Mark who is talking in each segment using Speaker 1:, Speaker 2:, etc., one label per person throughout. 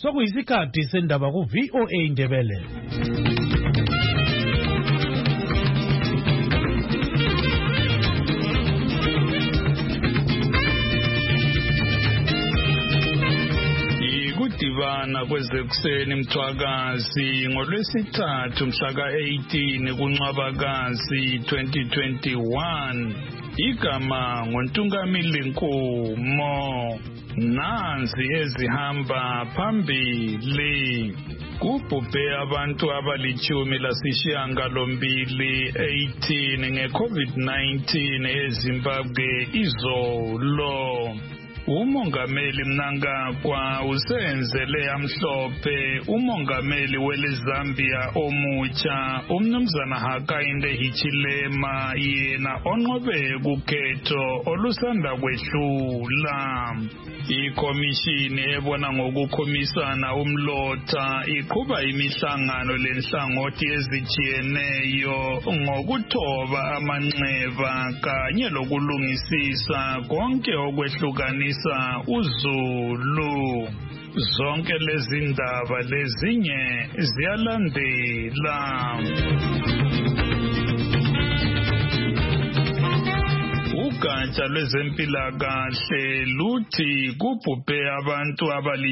Speaker 1: Sokuyisikhathi sendaba ku VOA Indebele.
Speaker 2: Ikudibana kwezekuseni Mthwakazi ngolwesithathu mhla ka-18 kuNcwabakazi 2021. Igama ngoNtungamili Nkumo. Nanzi ezihamba phambili. Kubhubhe abantu abali-18 nge-COVID-19 eZimbabwe izolo. Umongameli Mnangagwa usenzele amhlophe umongameli weleZambia omutsha umnumzana Hakainde Hichilema yena onqobe kukhetho olusanda kwehlula. Ikomishini ebona ngokukhomisana umlotha iqhuba imihlangano lenhlangothi ezijiyeneyo ngokuthoba amanxeba kanye lokulungisisa konke okwehlukanisa uZulu. Zonke lezi ndaba lezinye ziyalandela. Ugatsha lwezempilakahle luthi kubhubhe abantu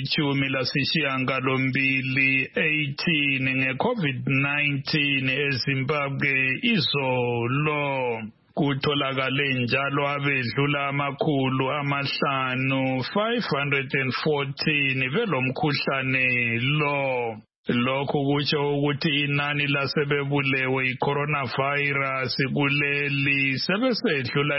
Speaker 2: abali-18 nge-COVID-19 eZimbabwe izolo. Kutholakale njalo abedlula 514 belomkhuhlane lo. Lokhu kutsho ukuthi inani lasebebulewe i-coronavirus kuleli sebesedlula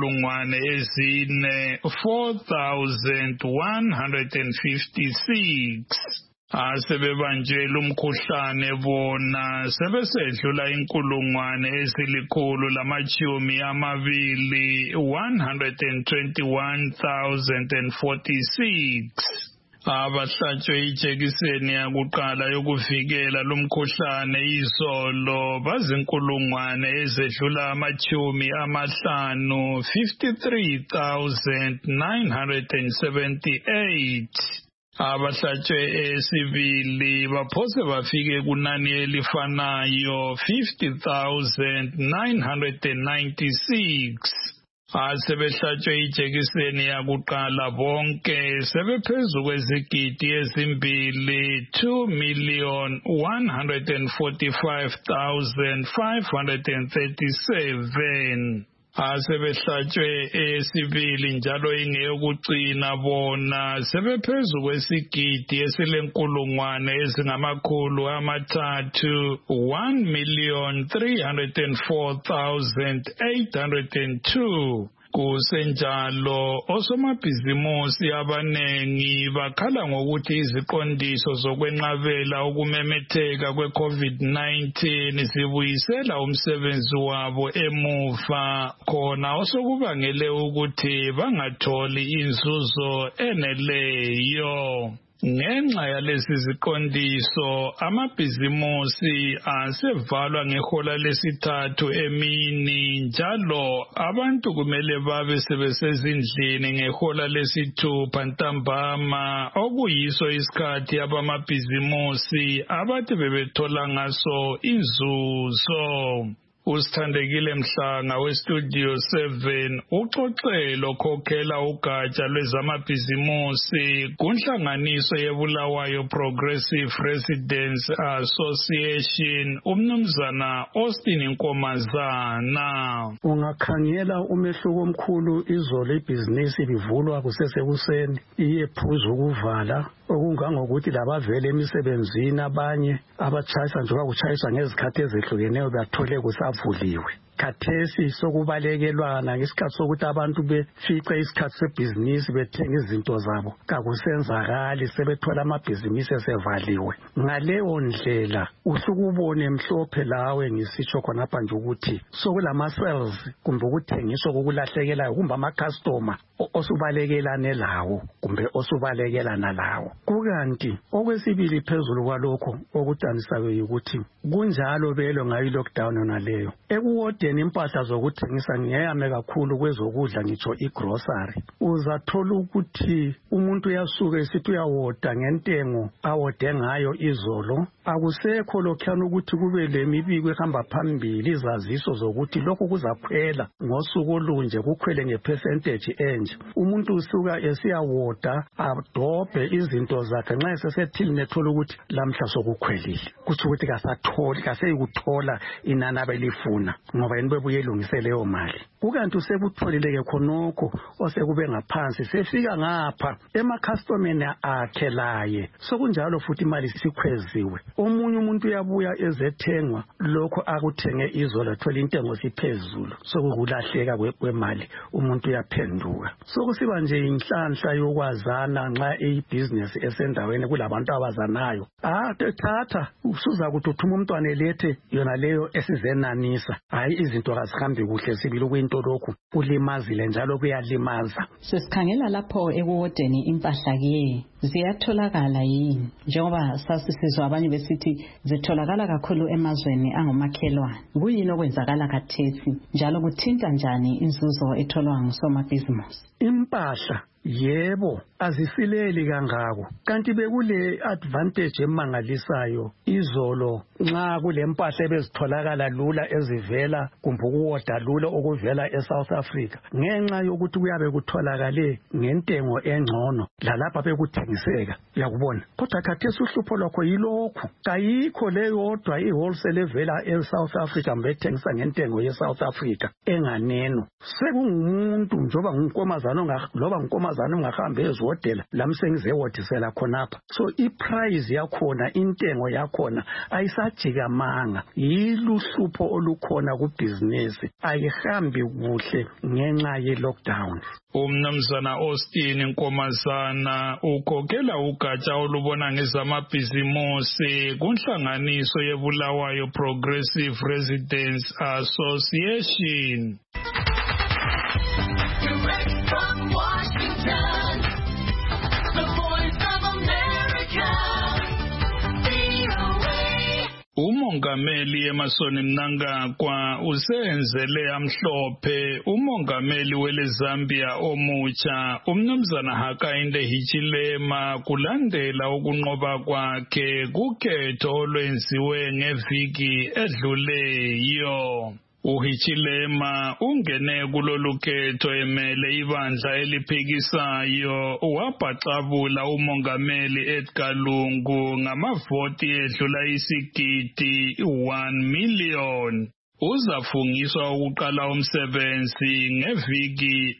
Speaker 2: 4,156. Asebebanjela umkhuhlane bona sebesedlula 121,046. Abahlatshwe ijekiseni yakuqala yokuvikela lumkhuhlane izolo bazinkulungwane ezedlula 53,978. Abahlatshwe esibili baphose bafike kunani elifanayo 50,996. Asebehlatshwe ijekiseni yakuqala bonke sebephezu kwezigidi ezimbili 2,145,537. Asebehlatshwe esibili njalo ingeyokugcina bona sebephezu kwesigidi esilenkulungwane ezingamakhulu amathathu 1,304,802. Kusenjalo osomabhizimusi abanengi bakhala ngokuthi iziqondiso zokwenqabela ukumemetheka kwe-COVID-19 zibuyisela umsebenzi wabo emuva, khona osokubangele ukuthi bangatholi inzuzo eneleyo. Ngenxa yalezi ziqondiso amabhizimusi asevalwa ngehola lesithathu emini njalo abantu kumele babe sebesezindlini ngehola lesithupha ntambama okuyiso isikhathi abamabhizimusi abathi bebethola ngaso inzuzo. Usithandekile Mhlanga weStudio 7 uxoxelo okhokhela ugatsha lwezamabhizimusi kunhlanganiso yeBulawayo Progressive Residents Association umnumzana Austin Nkomazana.
Speaker 3: Ungakhangela umehluko omkhulu izolo ibhizinisi livulwa kusesekuseni iyephuza ukuvala okungangokuthi labavele emisebenzini abanye abatshayisa njengoba kutshayiswa ngezikhathi ezehlukeneyo bathole kusavuliwe. Khathesi sokubalekelwana ngesikhathi sokuthi abantu befice isikhathi sebhizinisi bethenga izinto zabo kakusenzakali sebethola amabhizinisi esevaliwe. Ngaleyo ndlela usukubone mhlophe lawe ngisitsho khonapha nje ukuthi sokulama-sales kumbe ukuthengiswa kokulahlekelayo kumbe ama-customer osubalekelane lawo kumbe osubalekelana lawo. Kukanti okwesibili phezulu kwalokho okudanisayo yikuthi kunjalo belo ngayo i-lockdown yona leyo. Ekuwodeni eholideni impahla zokuthengisa ngiyame kakhulu kwezokudla ngitsho igrocery. Uzathola ukuthi umuntu uyasuka esithi uyawoda ngentengo awode ngayo izolo. Akusekho lokhana ukuthi kube lemibiko ehamba phambili izaziso zokuthi lokhu kuzakhwela ngosuku olunje kukhwele ngepercentage enje. Umuntu usuka esiyawoda adobhe izinto zakhe nxa esesethile nethola ukuthi lamhla sokukhwelile. Kuthi ukuthi kaseyikuthola inani abelifuna ngoba yini bebuye elungise leyo mali. Kukanti usekutholile ke khonokho osekube ngaphansi sefika ngapha emakhastomeni akhe laye. Sokunjalo futhi imali sikhweziwe. Omunye umuntu uyabuya ezethengwa lokho akuthenge izolo athola intengo siphezulu. Sokulahleka kwemali umuntu uyaphenduka. Sokusiba nje inhlanhla yokwazana nxa ibusiness esendaweni kulabantu abazanayo. Thatha usuza ukuthi uthuma umntwana elethe yona leyo esizenanisa. Hayi izinto kazihambi kuhle sibili kwinto lokhu kulimazile njalo kuyalimaza.
Speaker 4: Sesikhangela lapho ekuwodeni impahla ke ziyatholakala yini njengoba sasisizwa abanye besithi zitholakala kakhulu emazweni angomakhelwane. Kuyini okwenzakala khathesi njalo kuthinta njani inzuzo etholwa ngusomabhizinisi?
Speaker 3: Impahla yebo azisileli kangako kanti bekule advantage emangalisayo izolo nxa kulempahla ebezitholakala lula ezivela kumbe ukuwoda lula okuvela eSouth Africa ngenxa yokuthi kuyabe kutholakale ngentengo engcono lalapha bekuthengiseka yakubona. Kodwa khathesi uhlupho lwakho yilokhu kayikho leyodwa iwholesale evela eSouth Africa mbethengisa ngentengo yeSouth Africa enganeno. Sekungumuntu njoba nginkomazana loba nginkomazana ungahambe ezodela lamsengizewodisela khonapha. So iprice yakhona intengo yakhona ayisajikamanga. Yiluhlupho olukhona kubhizinisi ayihambi kuhle ngenxa ye-lockdown.
Speaker 2: Umnumzana Austin Nkomazana ukhokhela ugatsha olubona ngezamabhizimusi kunhlanganiso yeBulawayo Progressive Residents Association.
Speaker 5: Direct from Washington, the Voice of America, VOA.
Speaker 2: Umongameli Emerson Mnangagwa usenzele amhlophe umongameli weleZambia omutsha umnumzana Hakainde Hichilema kulandela ukunqoba kwakhe kukhetho olwenziwe ngeviki edluleyo. uHichilema ungene kulolu khetho emele ibandla eliphikisayo wabhaxabula umongameli Edgar Lungu ngamavoti edlula isigidi 1 million. Uzafungiswa ukuqala umsebenzi ngeviki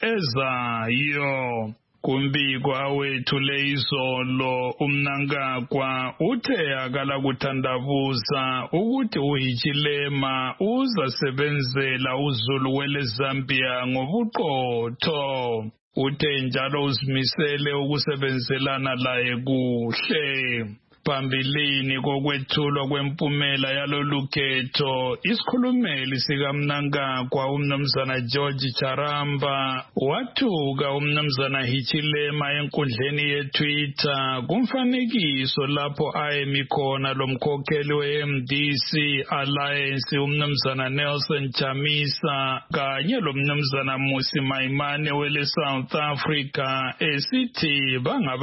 Speaker 2: ezayo. Kumbiko awethule izolo uMnangagwa uthe akala kuthandabuza ukuthi uHichilema uzasebenzela uZulu weleZambia ngobuqotho. Uthe njalo uzimisele ukusebenzelana laye kuhle. Phambilini kokwethulwa kwempumela yalolu khetho isikhulumeli sikaMnangagwa umnumzana George Charamba wathuka umnumzana Hichilema enkundleni yeTwitter kumfanekiso lapho ayemi khona lomkhokheli weMDC Alliance umnumzana Nelson Chamisa kanye lomnumzana Musi Maimane wele South Africa esithi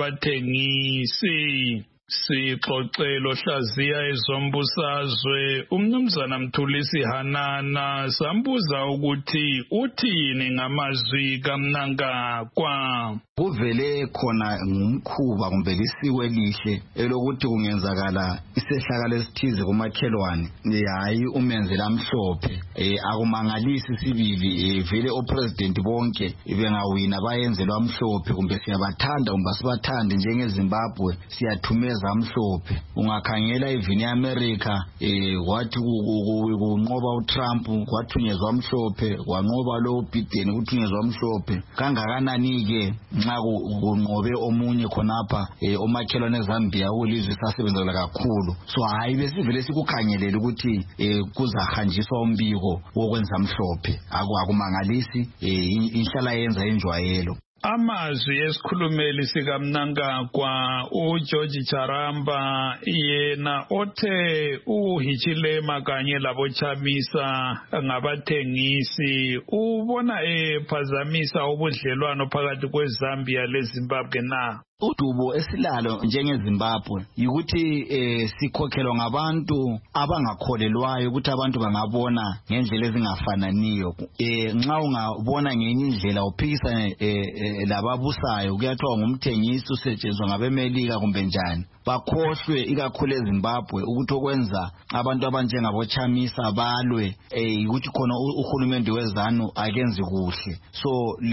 Speaker 2: bangabathengisi. Sixoxelo hlaziya ezombusazwe umnumzana Mthulisi Hanana sambuza ukuthi uthini ngamazwi kaMnangagwa.
Speaker 6: Kuvele khona ngumkhuba kumbe lisiko elihle elokuthi kungenzakala isehlakalo esithize kumakhelwane hayi umenzela amhlophe akumangalisi sibili vele opresident bonke bengawina bayenzelwa amhlophe kumbe siyabathanda kumbe sibathande njengeZimbabwe siyathumeza amhlophe. Ungakhangela even eAmerica wathi kunqoba uTrump kwathunyezwa amhlophe wanqoba lo Biden kuthunyezwa amhlophe kangakanani ke nxa kunqobe omunye khonapha omakhelwane eZambia ulizwe sasebenzela kakhulu. So hayi besivele sikukhangelela ukuthi kuzahanjiswa umbiko wokwenza amhlophe akumangalisi inhlala yenza enjwayelo.
Speaker 2: amazwi esikhulumeli sikaMnangagwa uGeorge Charamba yena othe uHichilema kanye laboChamisa ngabathengisi ubona ephazamisa ubudlelwano phakathi kweZambia leZimbabwe na.
Speaker 6: Udubo esilalo njengeZimbabwe ukuthi sikhokhelwa ngabantu abangakholelwayo ukuthi abantu bangabona ngendlela ezingafananiyo. Nxa ungabona ngenye indlela uphikisa lababusayo kuyathiwa ngumthengisi usetshenziswa ngabemelika kumbe njani. Bakhohlwe ikakhulu eZimbabwe ukuthi okwenza abantu abanjengaboChamisa balwe ukuthi khona uhulumende wezanu akenzi kuhle. So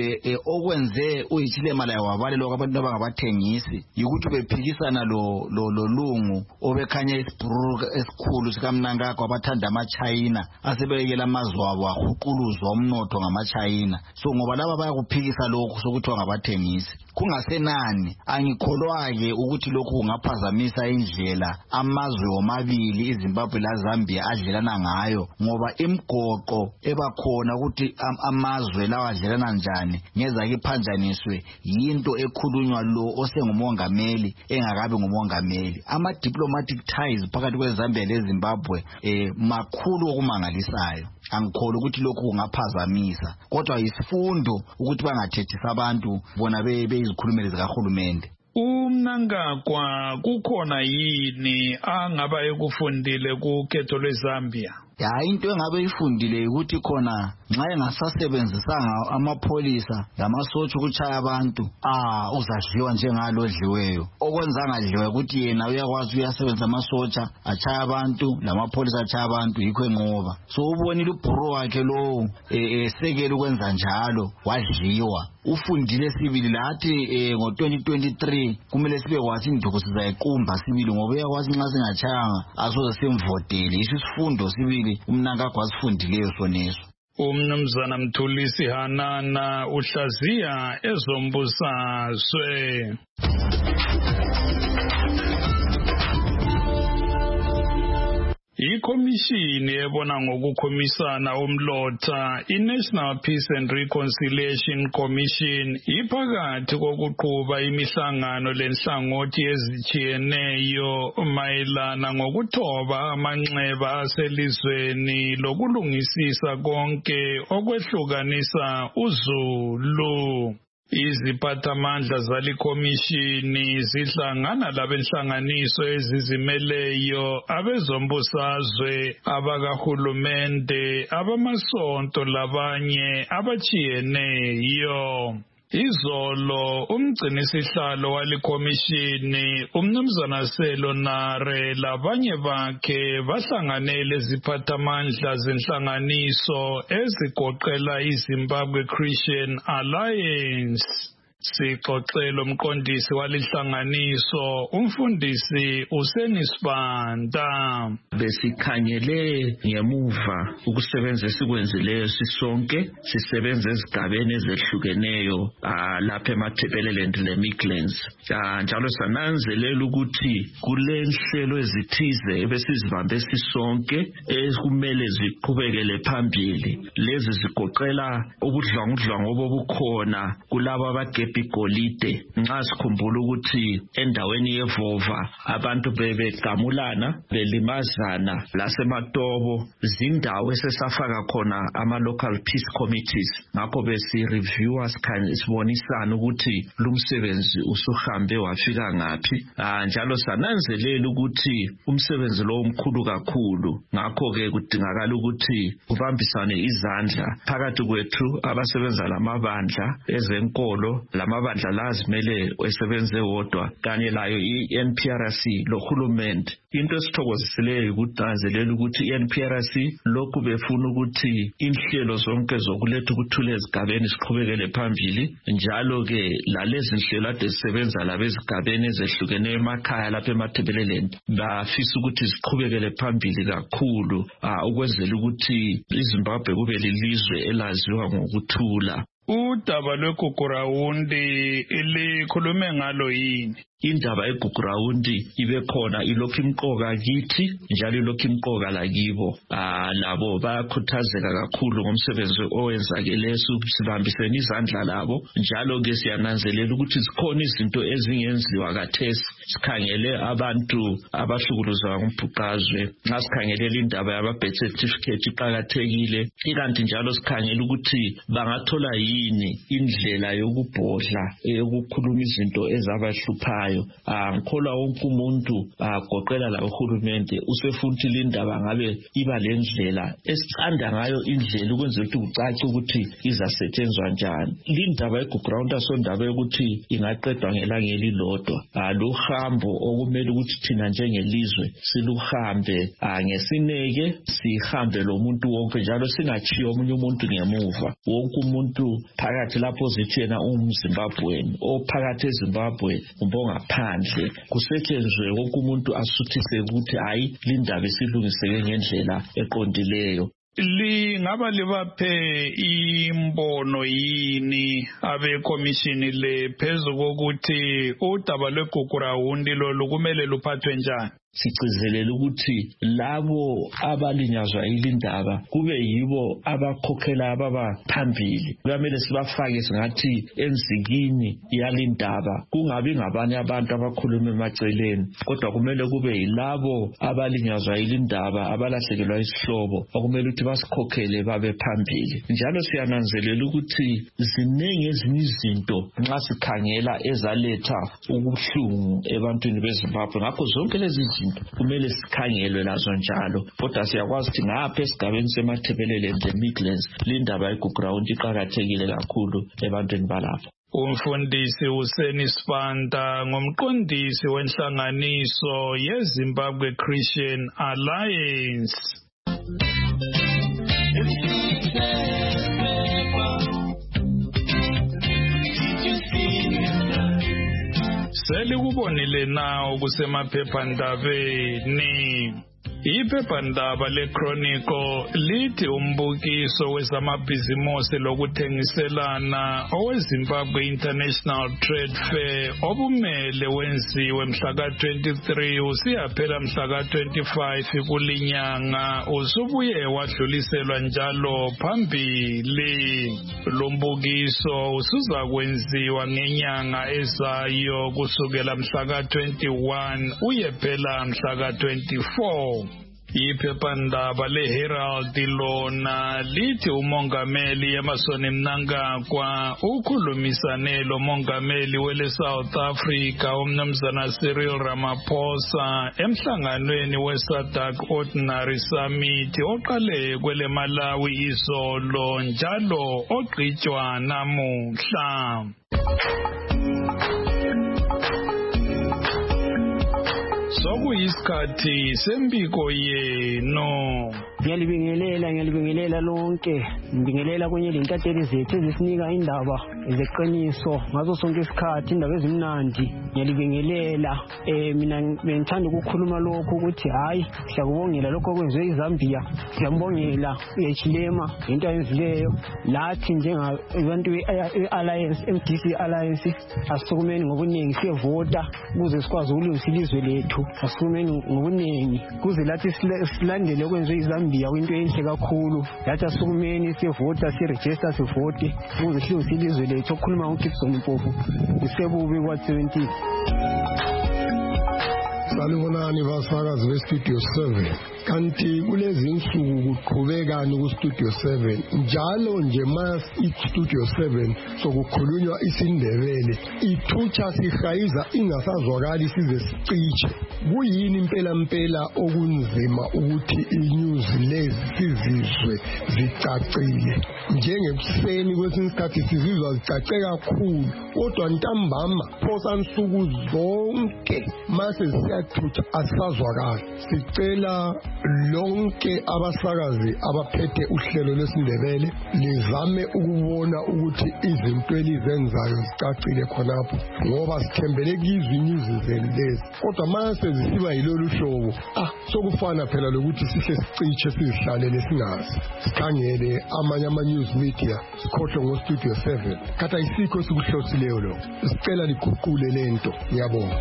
Speaker 6: okwenze uHichilema laye wabalelwa abantu abangabathengi yikuthi bephikisana lo lungu obekhanya isibhuru esikhulu sikaMnangagwa abathanda amaChina asebekela amazwe abo ahuquluzwa umnotho ngamaChina. So ngoba laba bayakuphikisa lokhu sokuthi ngabathengisi kungasenani angikholwa-ke ukuthi lokhu kungaphazamisa indlela amazwe omabili iZimbabwe laZambia adlelana ngayo ngoba imigoqo ebakhona ukuthi amazwe lawa adlelana njani ngezake iphanjaniswe yinto ekhulunywa lo osengumongameli engakabi ngumongameli. Ama-diplomatic ties phakathi kweZambia leZimbabwe makhulu okumangalisayo. Angikholwa ukuthi lokhu kungaphazamisa kodwa isifundo ukuthi bangathethisa abantu bona beyizikhulumeli zikahulumende.
Speaker 2: uMnangagwa kukhona yini angaba ekufundile kukhetho lweZambia?
Speaker 6: Into engabe ifundile ukuthi khona nxa engasasebenzisanga amapholisa lamasotsha ukuchaya abantu uzadliwa njengalo odliweyo. Okwenza angadliwe ukuthi yena uyakwazi uyasebenza amasotsha achaya abantu lamapholisa achaya abantu yikho enqoba. So ubonile ubhuru wakhe lo esekela ukwenza njalo wadliwa. Ufundile sibili lathi ngo-2023 kumele sibe kwathi induku sizayiqumba sibili ngoba uyakwazi nxa singachayanga asoze simvotele. Isifundo sibili uMnangagwa asifundileyo soneso.
Speaker 2: Umnumzana Mthulisi Hanana uhlaziya ezombusazwe. Ikomishini ebona ngokukhomisana umlotha iNational Peace and Reconciliation Commission iphakathi kokuqhuba imihlangano lenhlangothi ezitshiyeneyo mayelana ngokuthoba amanxeba aselizweni lokulungisisa konke okwehlukanisa uZulu. Iziphathamandla zalikomishini zihlangana labenhlanganiso ezizimeleyo abezombusazwe abakahulumende abamasonto labanye abachiyeneyo. Izolo umgcinisihlalo walikomishini umnumzana Selonare labanye bakhe bahlanganele iziphathamandla zenhlanganiso ezigoqela iZimbabwe Christian Alliance. Sixoxela umqondisi walihlanganiso umfundisi uSenisibanda.
Speaker 7: Besikhangele ngemuva ukusebenza esikwenzileyo sisonke sisebenza ezigabeni ezehlukeneyo lapha eMatabeleland leMidlands. Njalo sananzelela ukuthi kulenhlelo ezithize ebesizibambe sisonke ekumele ziqhubekele phambili. Lezi zigoqela ubudlwangudlwangu obukhona kulabo abage igolide. Nxa sikhumbula ukuthi endaweni yeVova abantu bebegamulana belimazana laseMatobo zindawo esesafaka khona ama-local peace committees. Ngakho besireviewa sibonisana ukuthi lumsebenzi usuhambe wafika ngaphi. Njalo sananzelela ukuthi umsebenzi lo omkhulu kakhulu. Ngakho-ke kudingakala ukuthi kubambisane izandla phakathi kwethu abasebenza lamabandla ezenkolo lamabandla lazimele esebenze wodwa kanye layo iNPRC lohulumende. Into esithokozisileyo ukuthanzelela ukuthi iNPRC lokhu befuna ukuthi inhlelo zonke zokuletha ukuthula ezigabeni siqhubekele phambili. Njalo-ke lalezi nhlelo ade zisebenza labezigabeni ezehlukeneyo emakhaya lapha eMatabeleland bafisa ukuthi ziqhubekele phambili kakhulu ukwenzela ukuthi iZimbabwe kube lilizwe elaziwa ngokuthula.
Speaker 2: Udaba lweGugurawundi likhulume ngalo yini?
Speaker 7: indaba yeGugurawundi ibe khona ilokhu imqoka kithi njalo ilokhu imqoka lakibo. Labo bayakhuthazeka kakhulu ngomsebenzi owenzakeleyo sibambisene izandla labo njalo ke siyananzelela ukuthi zikhona izinto ezingenziwa kathesi. Sikhangele abantu abahlukuluzwa ngumbhuqazwe, ngasikhangelela indaba yaba-birth certificate iqakathekile, ikanti njalo sikhangele ukuthi bangathola yini indlela yokubhodla yokukhuluma izinto ezabahluphayo. Ngikholwa wonke umuntu agoqela la uhulumende usefuna ukuthi lindaba ngabe iba lendlela esicanda ngayo indlela ukwenzela ukuthi kucace ukuthi izasetshenzwa njani. Lindaba yeGugurawundi asondaba yokuthi ingaqedwa ngelanga elilodwa. Luhambo okumele ukuthi thina njengelizwe siluhambe ngesineke, sihambe lo muntu wonke njalo singachiyo omunye umuntu ngemuva. Wonke umuntu phakathi lapho zithi yena umZimbabweni ophakathi eZimbabwe kumbe ngaphandle kusetshenzwe wonke umuntu asuthise ukuthi hayi lindaba isilungiseke ngendlela eqondileyo.
Speaker 2: Lingaba libaphe imbono yini abekomishini le phezu kokuthi udaba lweGugurawundi lolu kumele luphathwe njani?
Speaker 7: Sigcizelela ukuthi labo abalinyazwa ilindaba kube yibo abakhokhela ababa phambili. Kumele sibafake singathi enzikini yalindaba, kungabi ngabanye abantu abakhuluma emaceleni, kodwa kumele kube yilabo abalinyazwa ilindaba abalahlekelwa isihlobo okumele ukuthi basikhokhele babe phambili. Njalo siyananzelela ukuthi ziningi ezinye izinto nxa sikhangela ezaletha ubuhlungu ebantwini beZimbabwe. Ngakho zonke lezi kumele sikhangelwe lazo njalo, kodwa siyakwazi ukuthi ngapha esigabeni semathebelele Midlands lindaba yeGugurawundi iqakathekile kakhulu ebantwini balapha.
Speaker 2: Umfundisi uSeni Sibanda ngumqondisi wenhlanganiso yeZimbabwe Christian Alliance. Selikubonile na kusemaphephandabeni. Iphephandaba leChronicle lithi umbukiso wezamabhizimusi lokuthengiselana oweZimbabwe International Trade Fair obumele wenziwe mhla ka-23 usiyaphela mhla ka-25 kulinyanga usubuye wadluliselwa njalo phambili. Lo mbukiso usuza kwenziwa ngenyanga ezayo kusukela mhla ka-21 uyephela mhla ka-24. Iphephandaba leHerald lona lithi umongameli Emmerson Mnangagwa ukhulumisane lo mongameli wele South Africa umnumzana Cyril Ramaphosa emhlanganweni weSADC Ordinary Summit oqale kwele Malawi izolo njalo ogqitshwa namuhla. Sokuyisikhathi sembiko yenu.
Speaker 8: Ngiyalibingelela lonke. Ngibingelela kwenye lentatheli zethu ezisinika indaba ezeqiniso ngazo sonke isikhathi, indaba ezimnandi. Ngiyalibingelela. Mina ngithanda ukukhuluma lokho ukuthi hayi siyakubongela lokho okwenziwe eZambia. Siyambongela uHilema into ayenzileyo. Lathi njengabantu beAlliance, MDC Alliance, asisukumeni ngobuningi siyevota ukuze sikwazi ukulungisa ilizwe lethu. Asisukumeni ngobuningi kuze lathi silandele okwenziwe eZambia kwinto enhle kakhulu. Lathi asisukumeni siyevota, siregister sivote ukuze silungise ilizwe lethu. Okukhuluma uGibson Mpofu isebubi kwa-17.
Speaker 9: Salibonani basakazi beStudio 7. Kanti kulezi insuku kuqhubekani kuStudio 7 njalo nje mas iStudio 7 sokukhulunywa isiNdebele ithutsha sihayiza ingasazwakali size siciche. Kuyini impela okunzima ukuthi inews lezi sizizwe zicacile njengekuseni kwesinye isikhathi sizizwa zicace kakhulu, kodwa ntambama phosa nsuku zonke mase siyathutsha asazwakali. Sicela lonke abasakazi abaphethe uhlelo lwesiNdebele lizame ukubona ukuthi izinto elizenzayo zicacile khonapho ngoba sithembele kizwi zenu lezi kodwa mase zisiba yilolu hlobo sokufana phela lokuthi sihle sicishe sizihlalele singazi sikhangele amanye ama-news media sikhohlwe ngo-Studio 7 khathi ayisikho sikuhlosileyo lo sicela liguqule lento ngiyabonga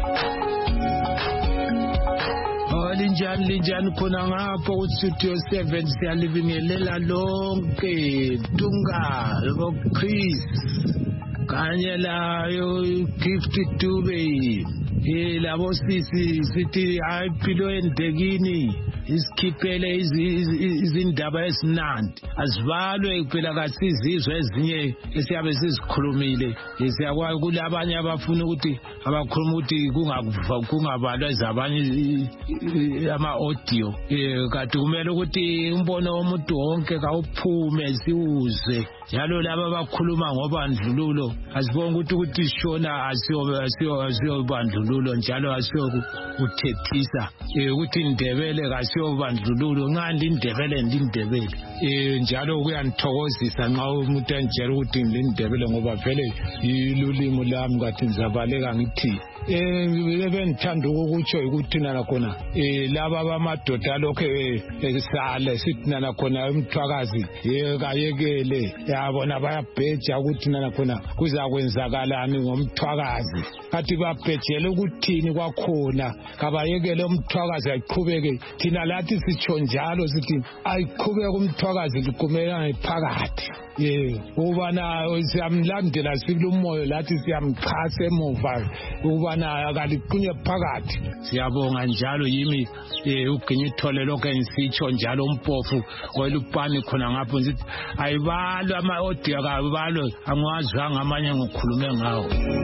Speaker 10: linjani khona ngapho ku-Studio 7 siyalibingelela lonke Dunga Chris kanye layo Gift Dube labo sisi sithi ayiphilo endekini isikhiphele izindaba esinandi azibalwe kuphela kasizizwe ezinye esiyabe sizikhulumile siyakwazi kulabanye abafuna ukuthi abakhuluma ukuthi kungabalwa zabanye ama-audio kade kumele ukuthi umbono womuntu wonke kawuphume siwuze njalo laba abakhuluma ngobandlululo asibonge ukuthi sishona asiyobandlululo njalo asiyokuthethisa ukuthi indebele kasiyobandlululo ngani indebele njalo kuyanithokozisa nxa umuntu enjela ukuthi ngilindebele ngoba vele ilulimo lami kathi ngizabaleka ngithi bengithanda ukutsho ukuthi nana khona laba bamadoda lokho esale sithi nana khona umthwakazi kayekele yabona bayabheja ukuthi nana khona kuzakwenzakalani ngomthwakazi kathi babhejele ukuthini kwakhona kabayekele umthwakazi ayiqhubeke thina lathi sitsho njalo sithi ayiqhubeke umthwakazi liqumelana phakathi ubana siyamlandela sikulomoyo lathi siyamchasa emuva ubana akaliqunye phakathi siyabonga njalo yimi uginye ithole lokho engisitsho njalo umpofu welupani khona ngapho ngithi ayibalwe ama-audio kabalwe angwazanga amanye ngikhulume ngawo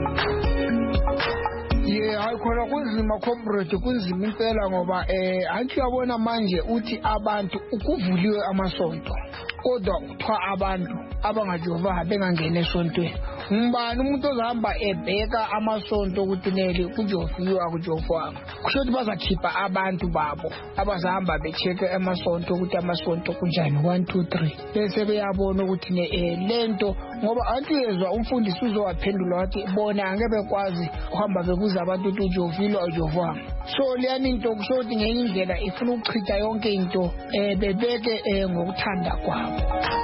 Speaker 11: hayi khona kunzima comrade kunzima impela ngoba anti uyabona manje uthi abantu ukuvuliwe amasonto kodwa kuthiwa abantu abangajova bengangena esontweni ngibani umuntu ozahamba ebheka amasonto ukuthi neli kujoviwe akujovwanga kusho ukuthi bazakhipha abantu babo abazahamba becheke amasonto ukuthi amasonto kunjani 1 2 3 bese beyabona ukuthi lento ngoba anti uyezwa umfundisi uzowaphendula wathi bona angeke bekwazi uhamba bebuza abantu ukuthi ujovile ajovwanga so leyani into kusho ukuthi ngenye indlela ifuna ukuchitha yonke into bebeke ngokuthanda kwabo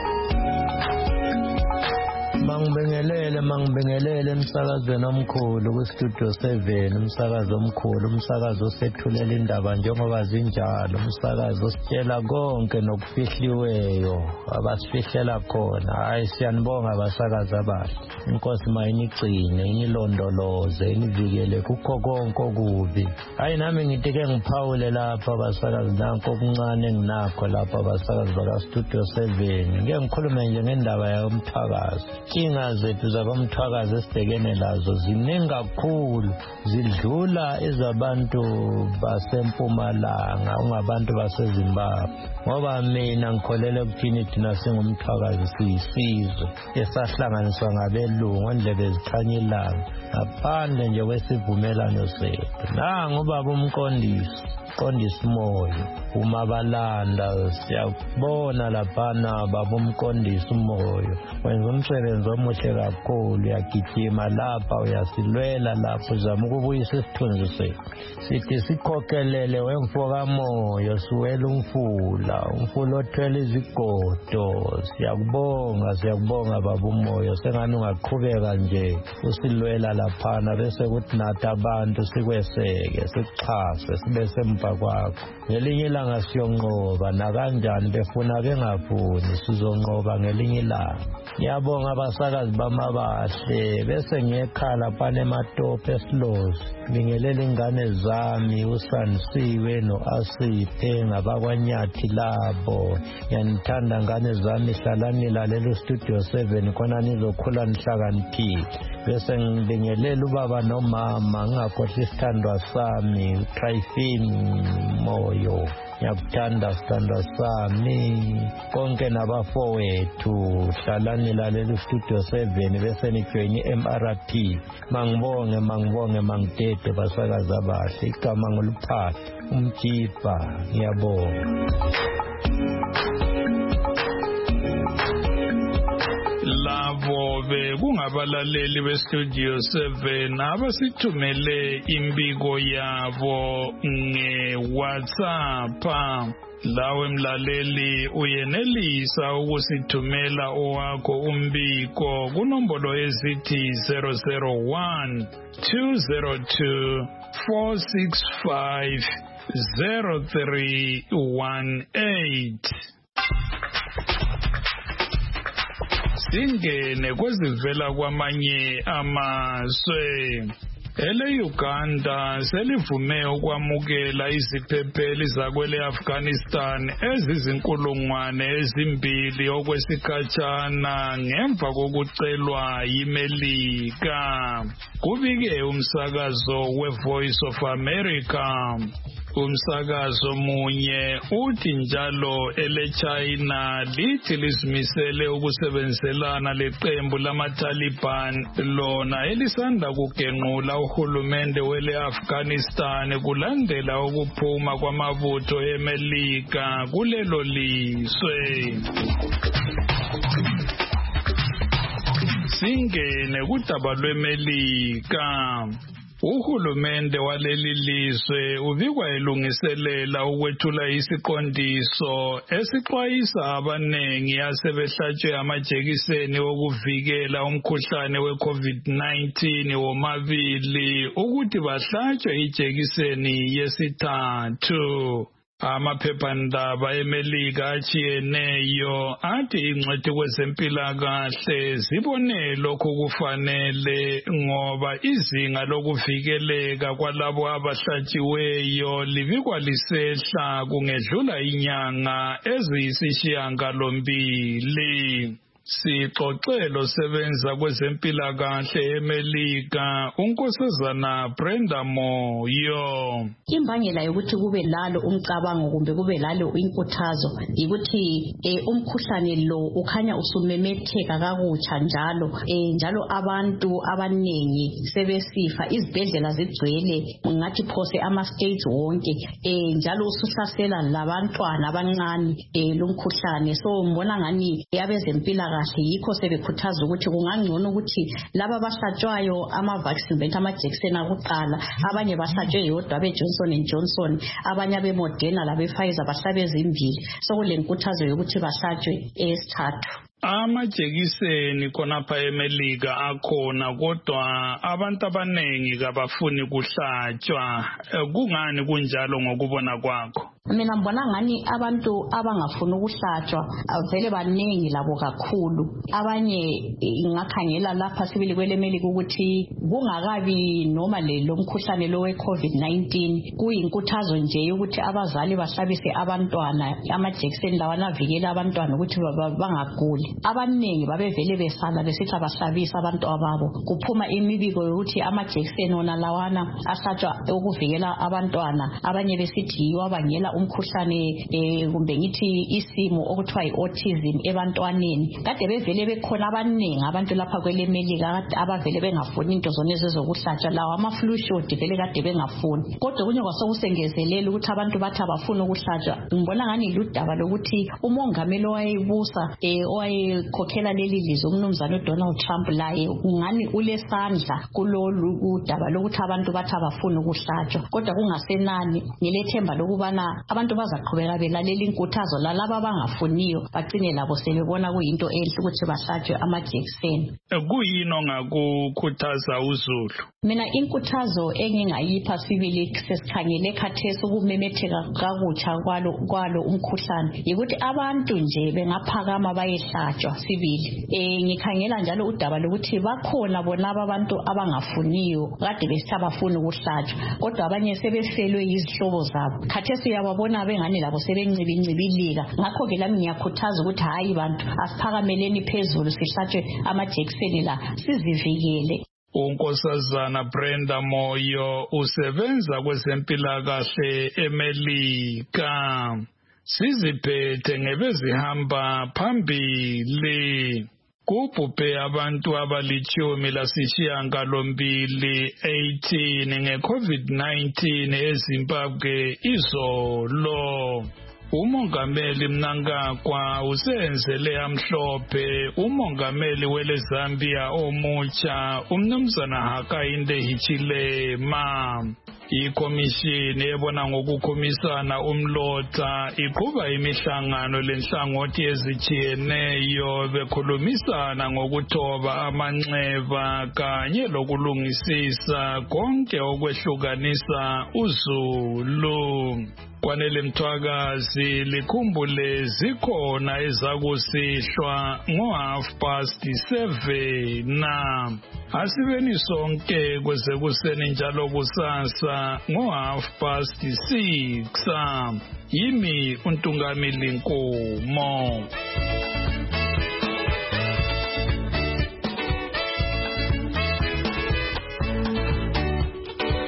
Speaker 12: Mangibingelele emsakazweni omkhulu ku-Studio 7 umsakazo omkhulu umsakazo osethulela indaba njengoba zinjalo umsakazo ositshela konke nokufihliweyo abasifihlela khona hayi siyanibonga abasakazi abahle inkosi mayinigcine inilondoloze inivikele kukho konke okubi hayi nami ngithi ke ngiphawule lapha abasakazi nanko okuncane enginakho lapha abasakazi baka-Studio 7 ngeke ngikhulume nje ngendaba yomthwakazi inkinga zethu zabamthwakazi esibhekene lazo ziningi kakhulu zidlula ezabantu basempumalanga ungabantu baseZimbabwe ngoba mina ngikholele ukuthini thina singumthwakazi siyisizwe esahlanganiswa ngabelungu ondlebe zikhanya ilanga ngaphandle nje kwesivumelano sethu nangu baba umqondisi Moyo uMabalanda siyabona laphana baba umqondisi Moyo wenza umsebenzi omuhle kakhulu uyagijima lapha uyasilwela lapho uzama ukubuyisa isithunzi sethu sithi sikhokhelele wemfoka Moyo siwela umfula othwele izigodo siyakubonga baba uMoyo sengani ungaqhubeka nje usilwela laphana bese kuthi nathi abantu sikweseke sikuxhase sibe semva kwakho ngelinye ilanga siyonqoba nakanjani befuna bengafuni sizonqoba ngelinye ilanga ngiyabonga abasakazi bamabahle bese ngiyekhala phana ematope esilozi bingelela ingane zami uSansiwe no-Asiphe ngabakwanyathi labo ngiyanithanda ngane zami hlalani lalela uStudio 7 khona nizokhula nihlakaniphile bese ngibingelela ubaba nomama ngingakhohlwa isithandwa sami uTryphine Moyo ngiyakuthanda sithandwa sami konke nabafowethu hlalani lalela istudio 7 bese nijoyini MRT mangibonge mangidede basakaza abahle igama ngoluphathe umjiba ngiyabonga.
Speaker 2: Labo bekungabalaleli bestudio 7 abasithumele imbiko yabo nge-WhatsApp. Lawe mlaleli uyenelisa ukusithumela owakho umbiko kunombolo ezithi 001 202 465 0318. Singene kwezivela kwamanye amazwe. Uganda selivume ukwamukela iziphepheli zakwele Afghanistan ezizinkulungwane ezimbili okwesikhatshana ngemva kokucelwa yiMelika. Kubike umsakazo weVoice of America. Umsakazo munye uthi njalo eleChina lithi lizimisele ukusebenzelana leqembu lamaTaliban lona elisanda kugenqula uhulumende wele Afghanistan kulandela ukuphuma kwamabutho eMelika kulelo lizwe. Singene kudaba lweMelika. Uhulumende waleli lizwe ubikwa elungiselela ukwethula isiqondiso esixwayisa abanengi asebehlatshwe amajekiseni okuvikela umkhuhlane weCovid-19 womabili ukuthi bahlatshwe ijekiseni yesithathu. Amaphephandaba eMelika atshiyeneyo athi ingcwethi kwezempilakahle zibone lokhu kufanele ngoba izinga lokuvikeleka kwalabo abahlatshiweyo libikwa lisehla kungedlula inyanga eziyisishiyagalombili. Sixoxelo sebenza kwezempilakahle eMelika unkosazana Brenda Moyo.
Speaker 13: Imbangela yokuthi kube lalo umcabango kumbe kube lalo inkuthazo ukuthi umkhuhlane lo ukhanya usumemetheka kakutsha njalo abantu abanengi sebesifa, izibhedlela zigcwele ngathi phose ama-states wonke njalo ususasela labantwana abancane lumkhuhlane. So mbona ngani abezempilakahle yikho sebekhuthaza ukuthi kungangcono ukuthi laba abahlatshwayo ama-vaccine bethu amajekiseni akuqala, abanye bahlatshwe yodwa abe-Johnson & Johnson, abanye abe-Moderna labe-Pfizer bahlabe ezimbili. So kule nkuthazo yokuthi bahlatshwe esithathu.
Speaker 2: Amajekiseni khonapha eMelika akhona kodwa abantu abanengi kabafuni kuhlatshwa. Kungani kunjalo ngokubona kwakho?
Speaker 13: Mina mbona ngani abantu abangafuni ukuhlatshwa vele baningi labo kakhulu. Abanye ngakhangela lapha sibili kweleMelika ukuthi kungakabi noma lo mkhuhlane lo weCovid-19 kuyinkuthazo nje ukuthi abazali bahlabise abantwana amajekiseni lawa avikela abantwana ukuthi bangaguli. Abaningi babevele besala besithi abahlabisa abantu ababo. Kuphuma imibiko yokuthi amajekiseni ona lawana ahlatshwa ukuvikela abantwana, abanye besithi yiwo abangela umkhuhlane kumbe ngithi isimo okuthiwa yi-autism ebantwaneni. Kade bevele bekhona abaningi abantu lapha kweleMelika abavele bengafuni into zona ezokuhlatshwa, lawa ama-flu shot vele kade bengafuni. Kodwa kunye kwasokusengezelela ukuthi abantu bathi abafuni ukuhlatshwa. Ngibona ngani ludaba lokuthi umongameli owayebusa owayekhokhela leli lizwe umnumzana uDonald Trump laye ngani ulesandla kulolu udaba lokuthi abantu bathi abafuni ukuhlatshwa. Kodwa kungasenani ngilethemba lokubana abantu bazaqhubeka belalela inkuthazo lalabo abangafuniyo bagcine labo sebebona kuyinto enhle ukuthi bahlatshwe amajekiseni.
Speaker 2: Kuyini ongakukhuthaza uZulu?
Speaker 13: Mina inkuthazo engingayipha sibili sesikhangele khathesi ukumemetheka kakutsha kwalo umkhuhlane yikuthi abantu nje bengaphakama bayehlatshwa sibili. Ngikhangela njalo udaba lokuthi bakhona bonaba abantu abangafuniyo kade besithi abafuni ukuhlatshwa, kodwa abanye sebefelwe yizihlobo zabo. Khathesi uyababona bengani labo sebencibilika. Ngakho ke lami ngiyakhuthaza ukuthi hayi bantu asiphakameleni phezulu sihlatshwe amajekiseni la sizivikele.
Speaker 2: unkosazana Brenda Moyo usebenza kwezempilakahle eMelika. Siziphethe ngebezihamba phambili. Kubhubhe abantu abali-18 nge-COVID-19 eZimbabwe izolo. Umongameli Mnangagwa usenzele amhlophe umongameli weleZambia omutsha umnumzana Hakainde Hichilema. Ikomishini ebona ngokukhomisana umlotha iqhuba imihlangano lenhlangothi ezitshiyeneyo bekhulumisana ngokuthoba amanxeba kanye lokulungisisa konke okwehlukanisa uzulu. Kwanele Mthwakazi likhumbule zikhona ezakusihlwa ngo7:30. Asibeni sonke kweze kuseni njalo kusasa ngo6:30. Yimi uNtungamili Nkomo.